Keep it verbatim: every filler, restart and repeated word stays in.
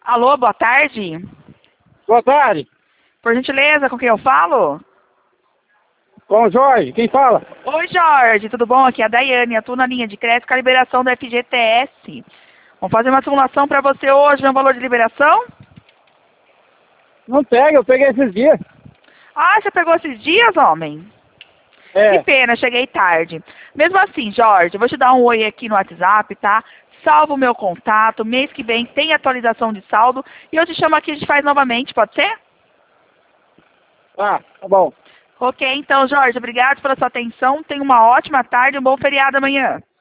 Alô, boa tarde. Boa tarde. Por gentileza, com quem eu falo? Com o Jorge, quem fala? Oi, Jorge, tudo bom? Aqui é a Daiane, atuo na linha de crédito com a liberação do F G T S. Vamos fazer uma simulação para você hoje, no valor de liberação? Não pega, eu peguei esses dias. Ah, você pegou esses dias, homem? É. Que pena, cheguei tarde. Mesmo assim, Jorge, eu vou te dar um oi aqui no WhatsApp, tá? Salva o meu contato, mês que vem tem atualização de saldo e eu te chamo aqui e a gente faz novamente, pode ser? Ah, tá bom. Ok, então, Jorge, obrigado pela sua atenção. Tenha uma ótima tarde e um bom feriado amanhã.